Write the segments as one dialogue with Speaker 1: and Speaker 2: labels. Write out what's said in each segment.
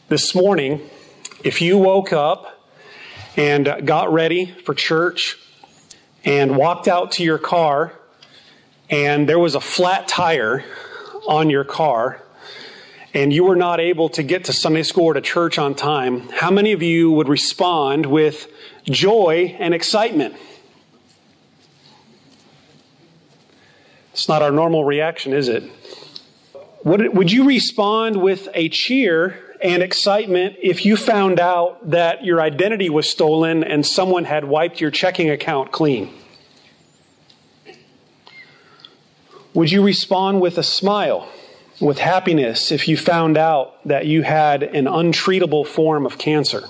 Speaker 1: This morning, if you woke up and got ready for church and walked out to your car and there was a flat tire on your car and you were not able to get to Sunday school or to church on time, how many of you would respond with joy and excitement? It's not our normal reaction, is it? Would you respond with a cheer and excitement if you found out that your identity was stolen and someone had wiped your checking account clean? Would you respond with a smile, with happiness, if you found out that you had an untreatable form of cancer?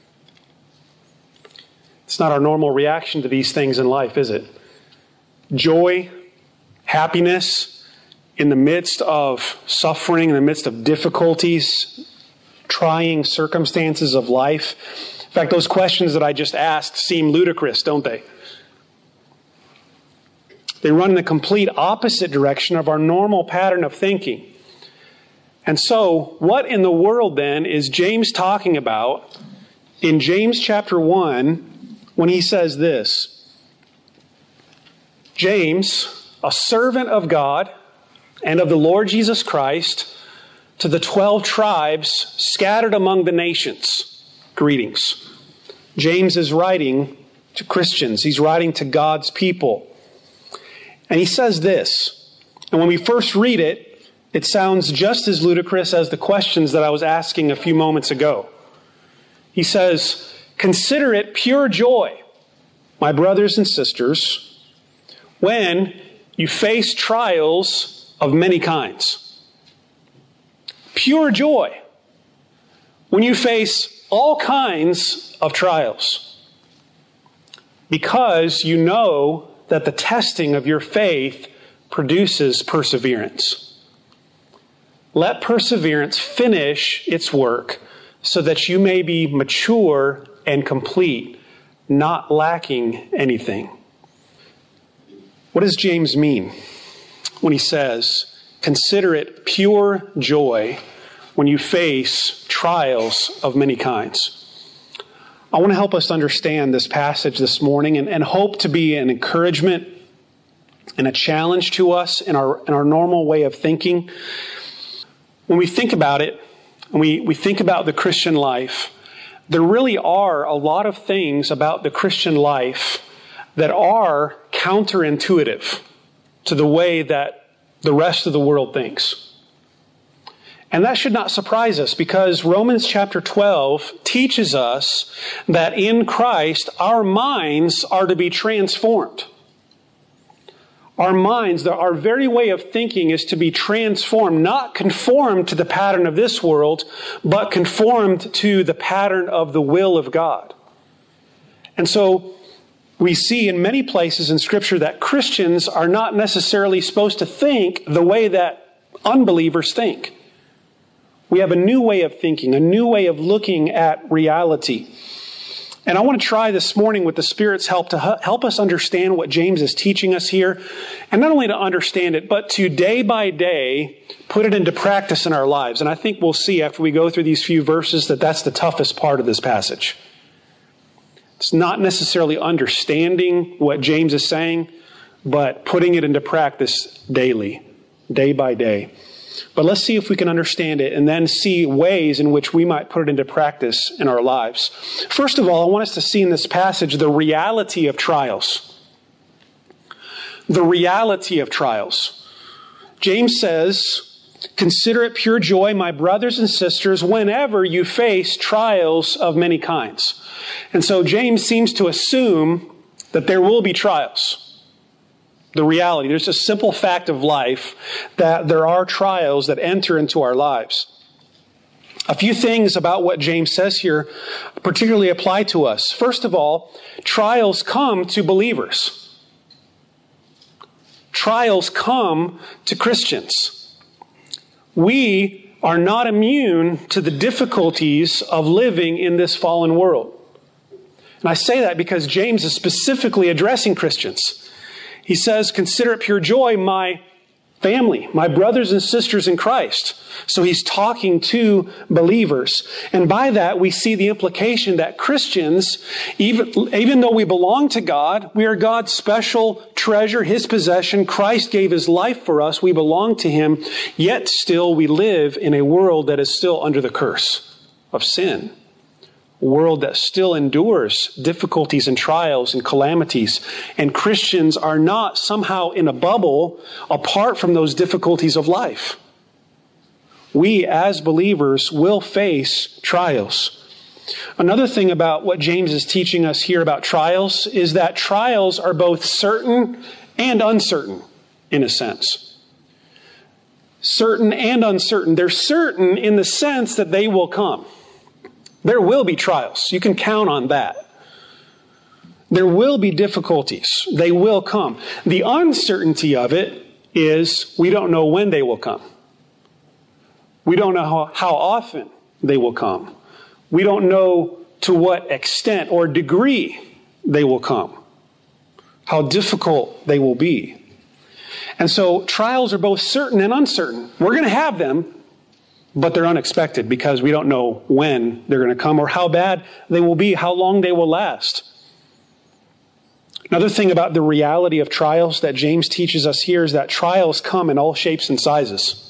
Speaker 1: It's not our normal reaction to these things in life, is it? Joy, happiness in the midst of suffering, in the midst of difficulties, trying circumstances of life. In fact, those questions that I just asked seem ludicrous, don't they? They run in the complete opposite direction of our normal pattern of thinking. And so, what in the world then is James talking about in James chapter 1 when he says this? James, a servant of God and of the Lord Jesus Christ, to the 12 tribes scattered among the nations, greetings. James is writing to Christians. He's writing to God's people. And he says this, and when we first read it, it sounds just as ludicrous as the questions that I was asking a few moments ago. He says, "Consider it pure joy, my brothers and sisters, when you face trials of many kinds." Pure joy when you face all kinds of trials, because you know that the testing of your faith produces perseverance. Let perseverance finish its work so that you may be mature and complete, not lacking anything. What does James mean when he says, "Consider it pure joy when you face trials of many kinds"? I want to help us understand this passage this morning and hope to be an encouragement and a challenge to us in our normal way of thinking. When we think about it, and we think about the Christian life, there really are a lot of things about the Christian life that are counterintuitive to the way that the rest of the world thinks. And that should not surprise us, because Romans chapter 12 teaches us that in Christ our minds are to be transformed. Our minds, our very way of thinking is to be transformed, not conformed to the pattern of this world, but conformed to the pattern of the will of God. And so we see in many places in Scripture that Christians are not necessarily supposed to think the way that unbelievers think. We have a new way of thinking, a new way of looking at reality. And I want to try this morning with the Spirit's help to help us understand what James is teaching us here. And not only to understand it, but to day by day put it into practice in our lives. And I think we'll see after we go through these few verses that that's the toughest part of this passage. It's not necessarily understanding what James is saying, but putting it into practice daily, day by day. But let's see if we can understand it and then see ways in which we might put it into practice in our lives. First of all, I want us to see in this passage the reality of trials. The reality of trials. James says, "Consider it pure joy, my brothers and sisters, whenever you face trials of many kinds." And so James seems to assume that there will be trials. The reality, there's a simple fact of life that there are trials that enter into our lives. A few things about what James says here particularly apply to us. First of all, trials come to believers. Trials come to Christians. We are not immune to the difficulties of living in this fallen world. And I say that because James is specifically addressing Christians. He says, "Consider it pure joy, my family, my brothers and sisters in Christ. So he's talking to believers. And by that, we see the implication that Christians, even though we belong to God, we are God's special treasure, his possession. Christ gave his life for us. We belong to him. Yet still we live in a world that is still under the curse of sin. A world that still endures difficulties and trials and calamities. And Christians are not somehow in a bubble apart from those difficulties of life. We, as believers, will face trials. Another thing about what James is teaching us here about trials is that trials are both certain and uncertain, in a sense. Certain and uncertain. They're certain in the sense that they will come. There will be trials. You can count on that. There will be difficulties. They will come. The uncertainty of it is we don't know when they will come. We don't know how often they will come. We don't know to what extent or degree they will come. How difficult they will be. And so trials are both certain and uncertain. We're going to have them, but they're unexpected because we don't know when they're going to come or how bad they will be, how long they will last. Another thing about the reality of trials that James teaches us here is that trials come in all shapes and sizes.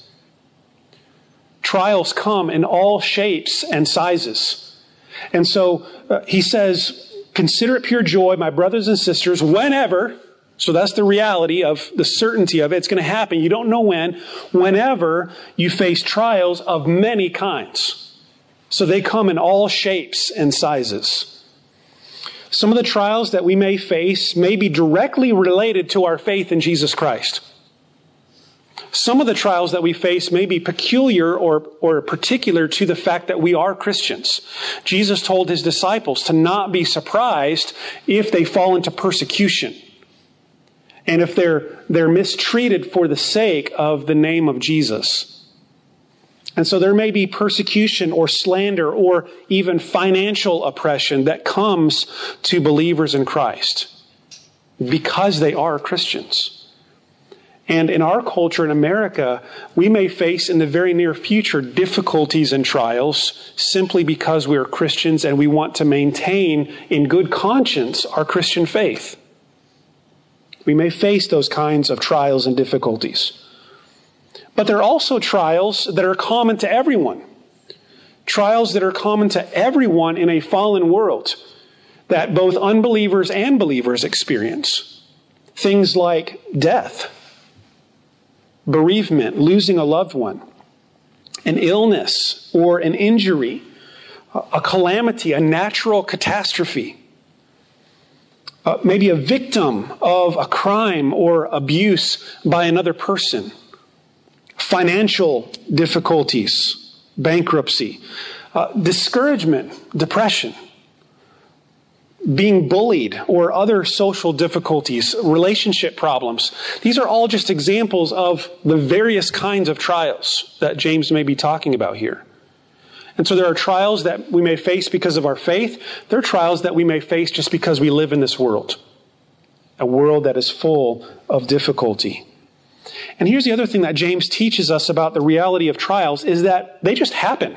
Speaker 1: Trials come in all shapes and sizes. And so he says, consider it pure joy, my brothers and sisters, whenever, so that's the reality of the certainty of it. It's going to happen. You don't know when. Whenever you face trials of many kinds. So they come in all shapes and sizes. Some of the trials that we may face may be directly related to our faith in Jesus Christ. Some of the trials that we face may be peculiar or particular to the fact that we are Christians. Jesus told his disciples to not be surprised if they fall into persecution. And if they're mistreated for the sake of the name of Jesus. And so there may be persecution or slander or even financial oppression that comes to believers in Christ because they are Christians. And in our culture in America, we may face in the very near future difficulties and trials simply because we are Christians and we want to maintain in good conscience our Christian faith. We may face those kinds of trials and difficulties. But there are also trials that are common to everyone. Trials that are common to everyone in a fallen world that both unbelievers and believers experience. Things like death, bereavement, losing a loved one, an illness or an injury, a calamity, a natural catastrophe. Maybe a victim of a crime or abuse by another person. Financial difficulties, bankruptcy, discouragement, depression, being bullied or other social difficulties, relationship problems. These are all just examples of the various kinds of trials that James may be talking about here. And so there are trials that we may face because of our faith. There are trials that we may face just because we live in this world. A world that is full of difficulty. And here's the other thing that James teaches us about the reality of trials is that they just happen.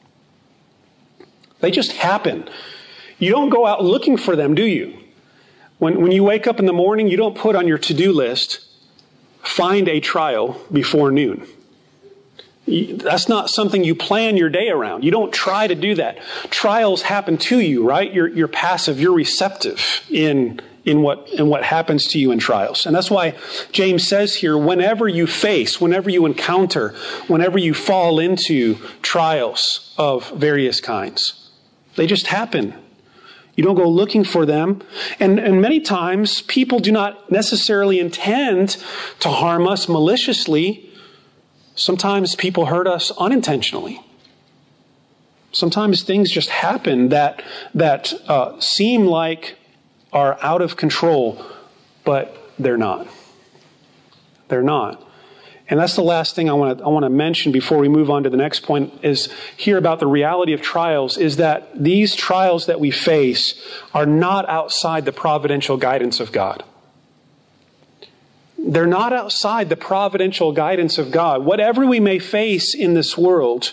Speaker 1: They just happen. You don't go out looking for them, do you? When you wake up in the morning, you don't put on your to-do list, find a trial before noon. That's not something you plan your day around. You don't try to do that. Trials happen to you, right? You're passive. You're receptive in what happens to you in trials. And that's why James says here, whenever you encounter, whenever you fall into trials of various kinds, they just happen. You don't go looking for them. And many times, people do not necessarily intend to harm us maliciously. Sometimes people hurt us unintentionally. Sometimes things just happen that seem like are out of control, but they're not. They're not. And that's the last thing I want to mention before we move on to the next point is here about the reality of trials is that these trials that we face are not outside the providential guidance of God. They're not outside the providential guidance of God. Whatever we may face in this world,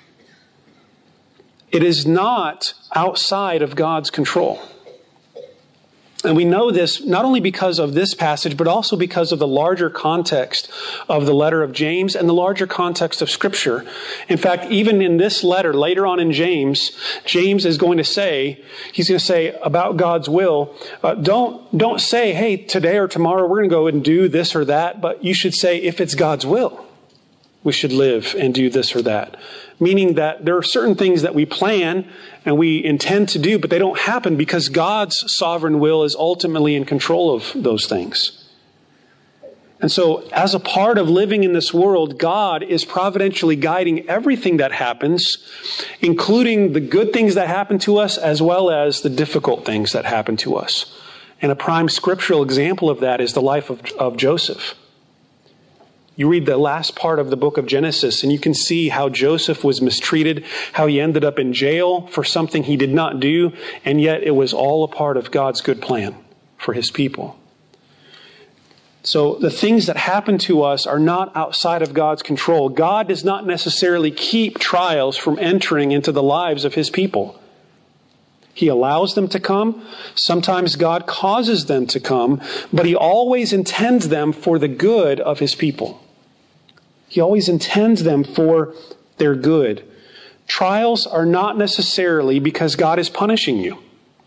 Speaker 1: it is not outside of God's control. And we know this not only because of this passage, but also because of the larger context of the letter of James and the larger context of Scripture. In fact, even in this letter, later on in James, James is going to say, he's going to say about God's will, don't say, hey, today or tomorrow we're going to go and do this or that, but you should say, if it's God's will, we should live and do this or that. Meaning that there are certain things that we plan and we intend to do, but they don't happen because God's sovereign will is ultimately in control of those things. And so, as a part of living in this world, God is providentially guiding everything that happens, including the good things that happen to us as well as the difficult things that happen to us. And a prime scriptural example of that is the life of Joseph. You read the last part of the book of Genesis and you can see how Joseph was mistreated, how he ended up in jail for something he did not do, and yet it was all a part of God's good plan for his people. So the things that happen to us are not outside of God's control. God does not necessarily keep trials from entering into the lives of his people. He allows them to come. Sometimes God causes them to come, but he always intends them for the good of his people. He always intends them for their good. Trials are not necessarily because God is punishing you.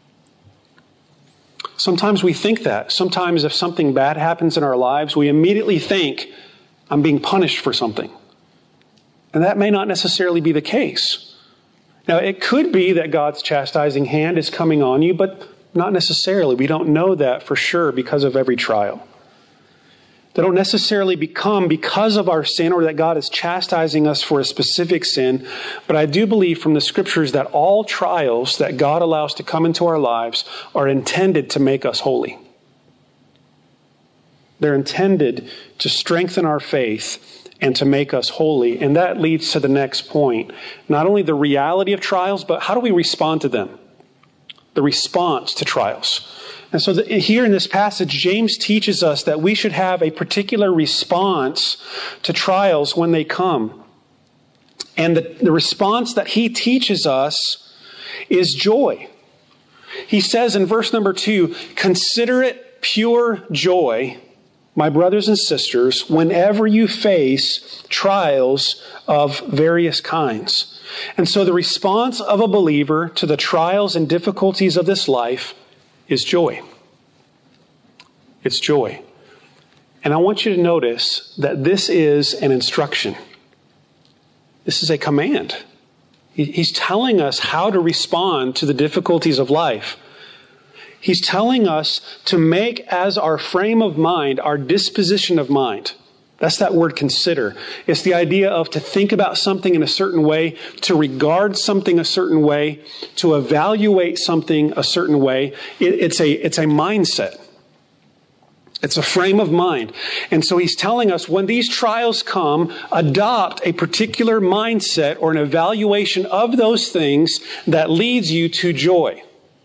Speaker 1: Sometimes we think that. Sometimes if something bad happens in our lives, we immediately think, I'm being punished for something. And that may not necessarily be the case. Now, it could be that God's chastising hand is coming on you, but not necessarily. We don't know that for sure because of every trial. They don't necessarily become because of our sin or that God is chastising us for a specific sin. But I do believe from the Scriptures that all trials that God allows to come into our lives are intended to make us holy. They're intended to strengthen our faith and to make us holy. And that leads to the next point. Not only the reality of trials, but how do we respond to them? The response to trials. And so here in this passage, James teaches us that we should have a particular response to trials when they come. And the response that he teaches us is joy. He says in verse number 2, "Consider it pure joy, my brothers and sisters, whenever you face trials of various kinds." And so the response of a believer to the trials and difficulties of this life is joy. It's joy. And I want you to notice that this is an instruction. This is a command. He's telling us how to respond to the difficulties of life. He's telling us to make as our frame of mind, our disposition of mind. That's that word consider. It's the idea of to think about something in a certain way, to regard something a certain way, to evaluate something a certain way. It's a mindset. It's a frame of mind. And so he's telling us when these trials come, adopt a particular mindset or an evaluation of those things that leads you to joy.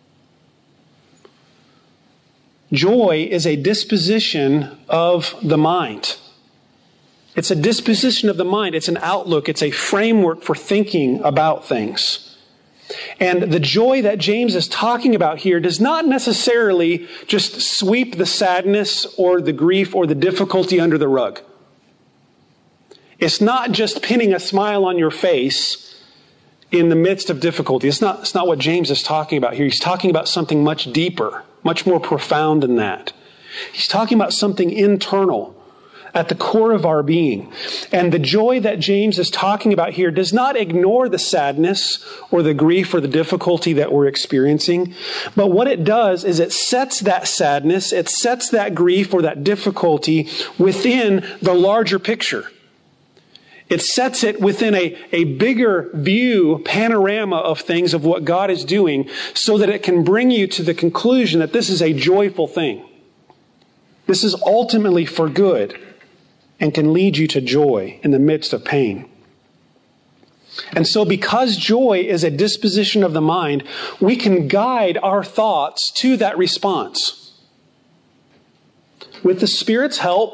Speaker 1: Joy is a disposition of the mind. It's a disposition of the mind. It's an outlook. It's a framework for thinking about things. And the joy that James is talking about here does not necessarily just sweep the sadness or the grief or the difficulty under the rug. It's not just pinning a smile on your face in the midst of difficulty. It's not what James is talking about here. He's talking about something much deeper, much more profound than that. He's talking about something internal, at the core of our being. And the joy that James is talking about here does not ignore the sadness or the grief or the difficulty that we're experiencing. But what it does is it sets that sadness, it sets that grief or that difficulty within the larger picture. It sets it within a bigger view, panorama of things of what God is doing so that it can bring you to the conclusion that this is a joyful thing. This is ultimately for good and can lead you to joy in the midst of pain. And so because joy is a disposition of the mind, we can guide our thoughts to that response. With the Spirit's help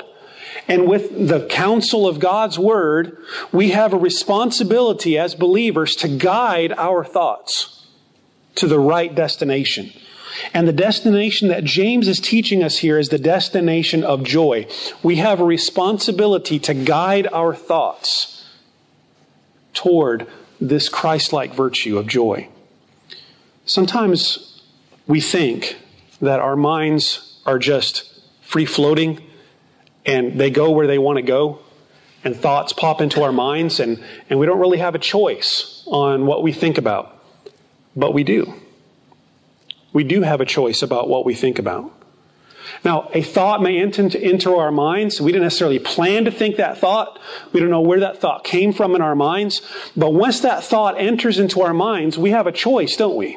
Speaker 1: And with the counsel of God's Word, we have a responsibility as believers to guide our thoughts to the right destination. And the destination that James is teaching us here is the destination of joy. We have a responsibility to guide our thoughts toward this Christ-like virtue of joy. Sometimes we think that our minds are just free-floating and they go where they want to go, and thoughts pop into our minds, and we don't really have a choice on what we think about. But we do. We do have a choice about what we think about. Now, a thought may enter our minds. We didn't necessarily plan to think that thought. We don't know where that thought came from in our minds. But once that thought enters into our minds, we have a choice, don't we?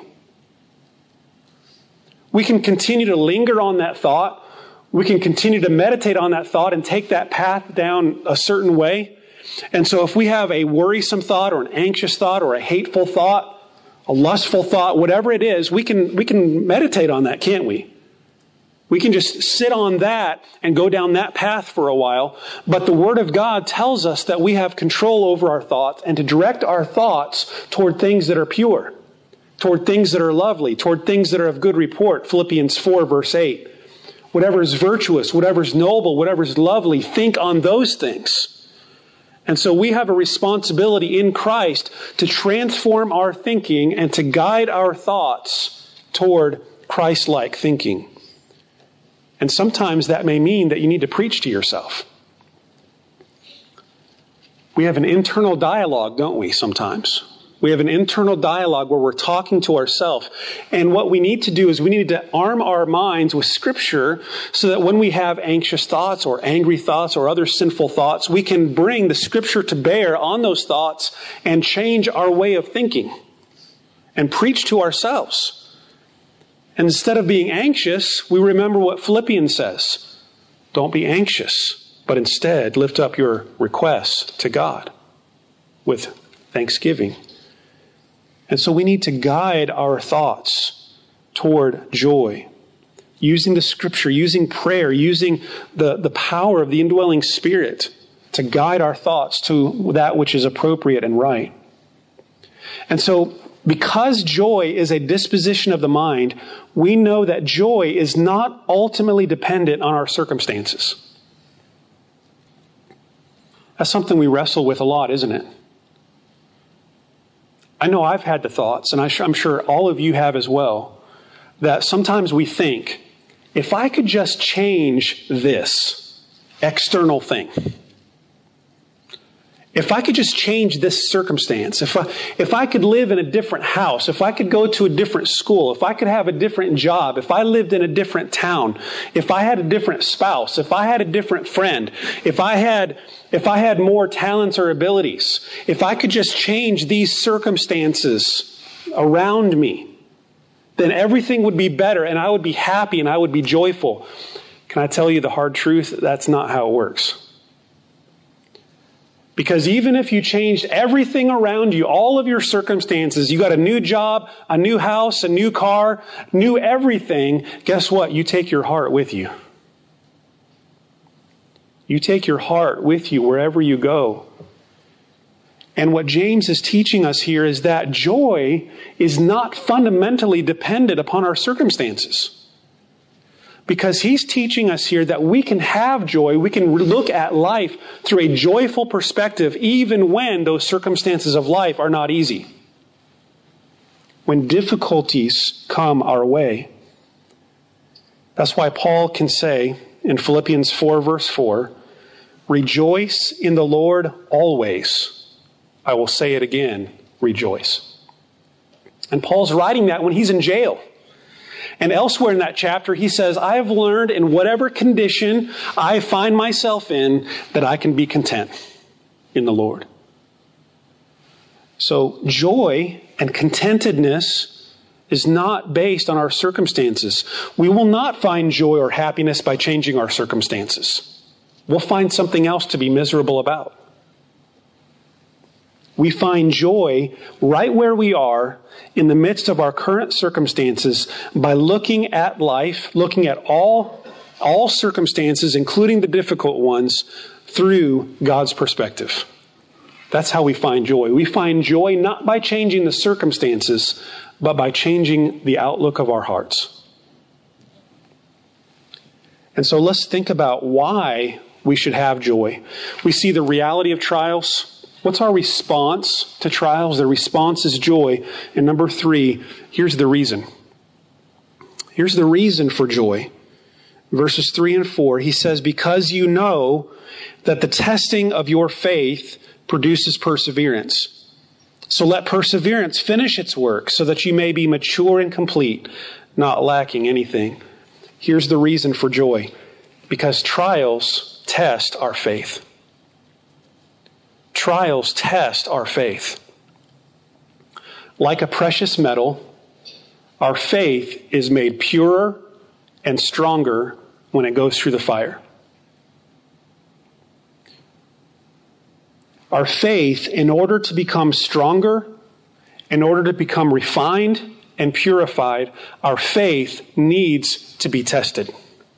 Speaker 1: We can continue to linger on that thought. We can continue to meditate on that thought and take that path down a certain way. And so if we have a worrisome thought or an anxious thought or a hateful thought, a lustful thought, whatever it is, we can meditate on that, can't we? We can just sit on that and go down that path for a while. But the Word of God tells us that we have control over our thoughts and to direct our thoughts toward things that are pure, toward things that are lovely, toward things that are of good report. Philippians 4, verse 8. Whatever is virtuous, whatever is noble, whatever is lovely, think on those things. And so we have a responsibility in Christ to transform our thinking and to guide our thoughts toward Christ-like thinking. And sometimes that may mean that you need to preach to yourself. We have an internal dialogue, don't we, sometimes? We have an internal dialogue where we're talking to ourselves. And what we need to do is we need to arm our minds with Scripture so that when we have anxious thoughts or angry thoughts or other sinful thoughts, we can bring the Scripture to bear on those thoughts and change our way of thinking and preach to ourselves. And instead of being anxious, we remember what Philippians says. Don't be anxious, but instead lift up your requests to God with thanksgiving. And so we need to guide our thoughts toward joy, using the Scripture, using prayer, using the power of the indwelling Spirit to guide our thoughts to that which is appropriate and right. And so, because joy is a disposition of the mind, we know that joy is not ultimately dependent on our circumstances. That's something we wrestle with a lot, isn't it? I know I've had the thoughts, and I'm sure all of you have as well, that sometimes we think, if I could just change this external thing, if I could just change this circumstance, if I could live in a different house, if I could go to a different school, if I could have a different job, if I lived in a different town, if I had a different spouse, if I had a different friend, if I had more talents or abilities, if I could just change these circumstances around me, then everything would be better and I would be happy and I would be joyful. Can I tell you the hard truth? That's not how it works. Because even if you changed everything around you, all of your circumstances, you got a new job, a new house, a new car, new everything, guess what? You take your heart with you. You take your heart with you wherever you go. And what James is teaching us here is that joy is not fundamentally dependent upon our circumstances. Because he's teaching us here that we can have joy, we can look at life through a joyful perspective even when those circumstances of life are not easy. When difficulties come our way. That's why Paul can say in Philippians 4 verse 4, rejoice in the Lord always. I will say it again, rejoice. And Paul's writing that when he's in jail. And elsewhere in that chapter, he says, I have learned in whatever condition I find myself in that I can be content in the Lord. So joy and contentedness is not based on our circumstances. We will not find joy or happiness by changing our circumstances. We'll find something else to be miserable about. We find joy right where we are in the midst of our current circumstances by looking at life, looking at all all circumstances, including the difficult ones, through God's perspective. That's how we find joy. We find joy not by changing the circumstances, but by changing the outlook of our hearts. And so let's think about why we should have joy. We see the reality of trials. What's our response to trials? The response is joy. And number 3, here's the reason. Here's the reason for joy. Verses 3 and 4, he says, because you know that the testing of your faith produces perseverance. So let perseverance finish its work so that you may be mature and complete, not lacking anything. Here's the reason for joy. Because trials test our faith. Trials test our faith. Like a precious metal, our faith is made purer and stronger when it goes through the fire. Our faith, in order to become stronger, in order to become refined and purified, our faith needs to be tested.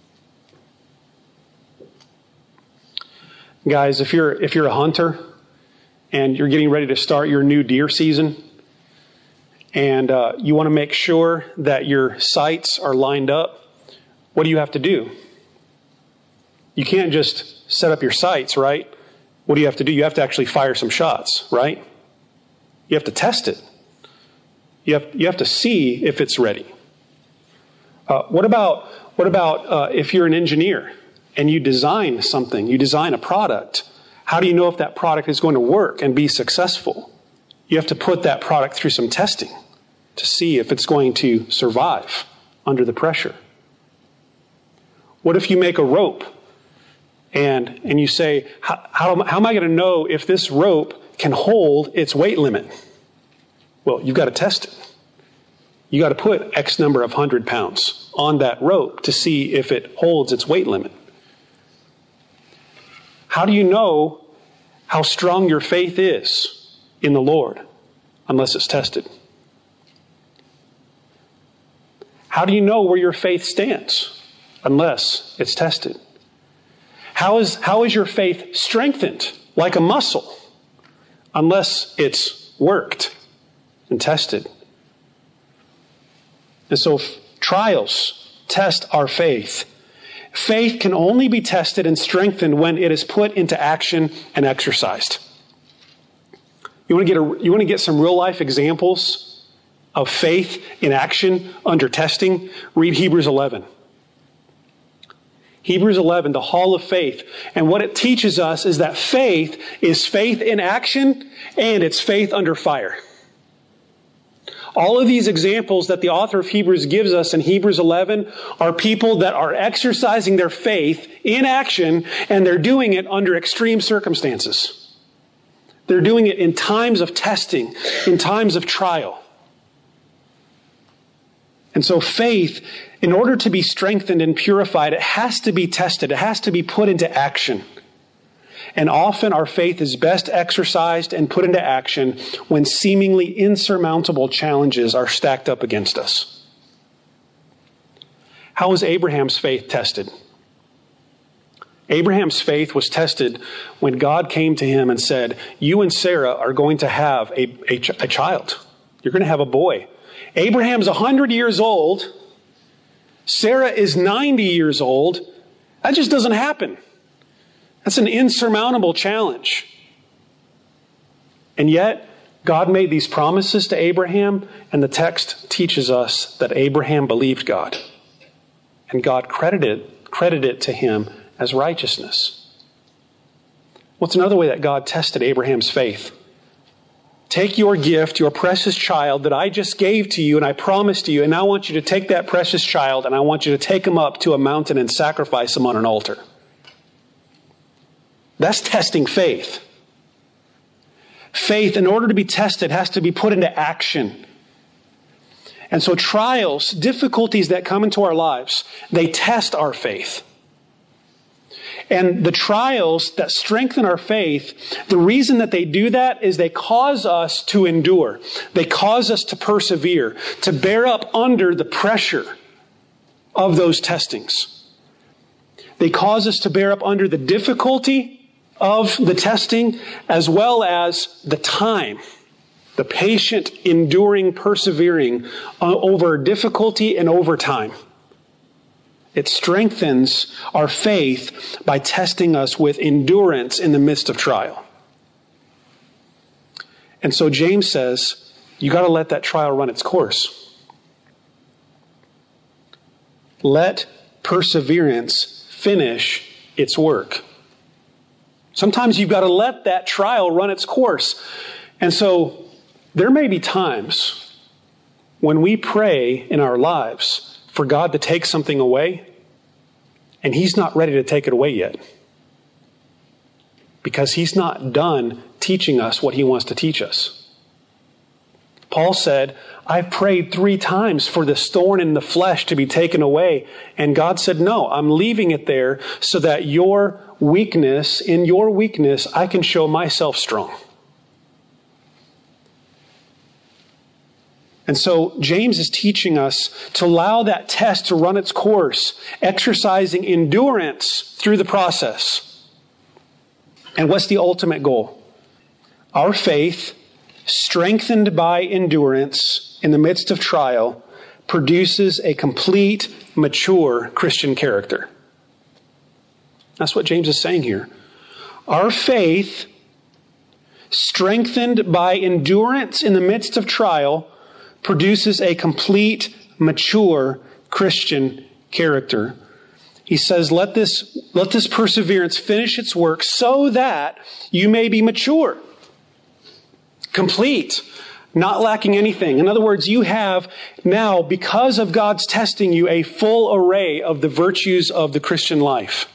Speaker 1: Guys, if you're a hunter and you're getting ready to start your new deer season, and you want to make sure that your sights are lined up, what do you have to do? You can't just set up your sights, right? What do you have to do? You have to actually fire some shots, right? You have to test it. You have to see if it's ready. What about if you're an engineer and you design something, you design a product? How do you know if that product is going to work and be successful? You have to put that product through some testing to see if it's going to survive under the pressure. What if you make a rope and you say, how am I going to know if this rope can hold its weight limit? Well, you've got to test it. You got to put X number of 100 pounds on that rope to see if it holds its weight limit. How do you know how strong your faith is in the Lord unless it's tested? How do you know where your faith stands unless it's tested? How is your faith strengthened like a muscle unless it's worked and tested? And so trials test our faith. Faith can only be tested and strengthened when it is put into action and exercised. You want to get some real life examples of faith in action under testing? Read Hebrews 11. Hebrews 11, the hall of faith. And what it teaches us is that faith is faith in action and it's faith under fire. All of these examples that the author of Hebrews gives us in Hebrews 11 are people that are exercising their faith in action, and they're doing it under extreme circumstances. They're doing it in times of testing, in times of trial. And so faith, in order to be strengthened and purified, it has to be tested. It has to be put into action. And often our faith is best exercised and put into action when seemingly insurmountable challenges are stacked up against us. How was Abraham's faith tested? Abraham's faith was tested when God came to him and said, you and Sarah are going to have a child. You're going to have a boy. Abraham's 100 years old. Sarah is 90 years old. That just doesn't happen. That's an insurmountable challenge. And yet, God made these promises to Abraham, and the text teaches us that Abraham believed God. And God credited it to him as righteousness. What's another way that God tested Abraham's faith? Take your gift, your precious child that I just gave to you and I promised to you, and I want you to take that precious child and I want you to take him up to a mountain and sacrifice him on an altar. That's testing faith. Faith, in order to be tested, has to be put into action. And so trials, difficulties that come into our lives, they test our faith. And the trials that strengthen our faith, the reason that they do that is they cause us to endure. They cause us to persevere, to bear up under the pressure of those testings. They cause us to bear up under the difficulty of the testing, as well as the time, the patient, enduring, persevering over difficulty and over time. It strengthens our faith by testing us with endurance in the midst of trial. And so James says, you got to let that trial run its course. Let perseverance finish its work. Sometimes you've got to let that trial run its course. And so there may be times when we pray in our lives for God to take something away, and He's not ready to take it away yet. Because He's not done teaching us what He wants to teach us. Paul said, I've prayed 3 times for this thorn in the flesh to be taken away. And God said, no, I'm leaving it there so that in your weakness, I can show myself strong. And so James is teaching us to allow that test to run its course, exercising endurance through the process. And what's the ultimate goal? Our faith, strengthened by endurance in the midst of trial, produces a complete, mature Christian character. That's what James is saying here. Our faith, strengthened by endurance in the midst of trial, produces a complete, mature Christian character. He says, let this perseverance finish its work so that you may be mature, complete, not lacking anything. In other words, you have now, because of God's testing you, a full array of the virtues of the Christian life,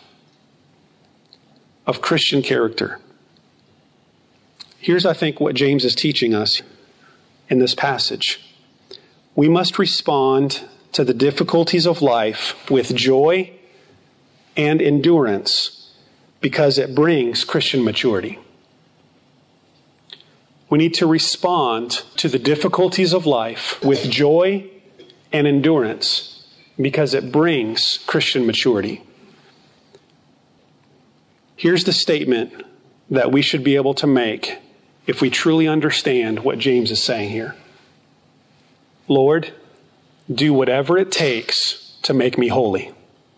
Speaker 1: of Christian character. Here's, I think, what James is teaching us in this passage. We must respond to the difficulties of life with joy and endurance because it brings Christian maturity. We need to respond to the difficulties of life with joy and endurance because it brings Christian maturity. Here's the statement that we should be able to make if we truly understand what James is saying here. Lord, do whatever it takes to make me holy.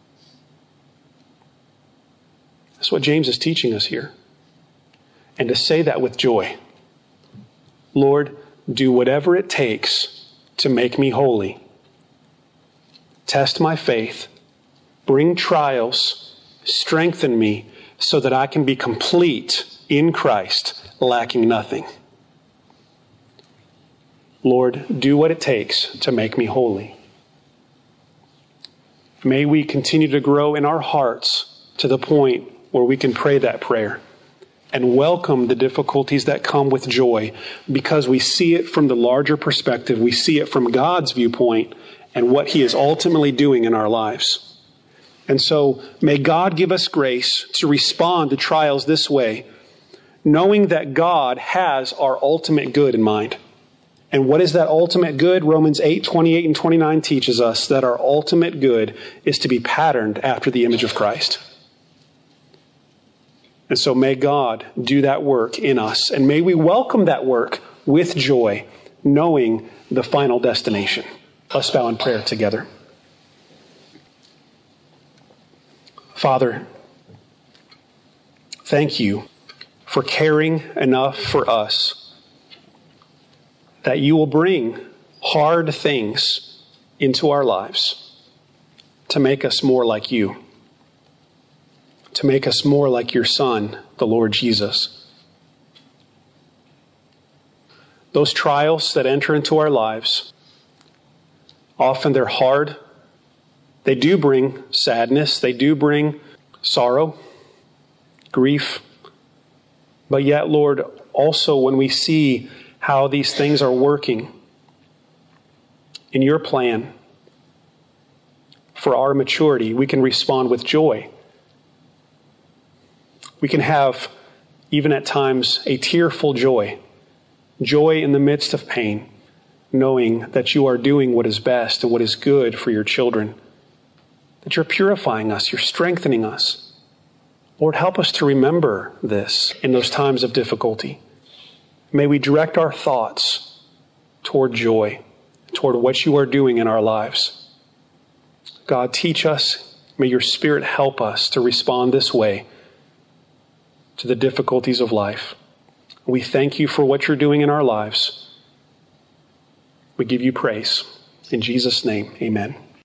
Speaker 1: That's what James is teaching us here. And to say that with joy. Lord, do whatever it takes to make me holy. Test my faith. Bring trials. Strengthen me so that I can be complete in Christ, lacking nothing. Lord, do what it takes to make me holy. May we continue to grow in our hearts to the point where we can pray that prayer and welcome the difficulties that come with joy because we see it from the larger perspective. We see it from God's viewpoint and what He is ultimately doing in our lives. And so may God give us grace to respond to trials this way, knowing that God has our ultimate good in mind. And what is that ultimate good? Romans 8:28 and 29 teaches us that our ultimate good is to be patterned after the image of Christ. And so may God do that work in us. And may we welcome that work with joy, knowing the final destination. Let's bow in prayer together. Father, thank you for caring enough for us that you will bring hard things into our lives to make us more like you, to make us more like your Son, the Lord Jesus. Those trials that enter into our lives, often they're hard. They do bring sadness. They do bring sorrow, grief. But yet, Lord, also when we see how these things are working in your plan for our maturity, we can respond with joy. We can have, even at times, a tearful joy. Joy in the midst of pain, knowing that you are doing what is best and what is good for your children. that you're purifying us, you're strengthening us. Lord, help us to remember this in those times of difficulty. May we direct our thoughts toward joy, toward what you are doing in our lives. God, teach us. May your Spirit help us to respond this way to the difficulties of life. We thank you for what you're doing in our lives. We give you praise. In Jesus' name, amen.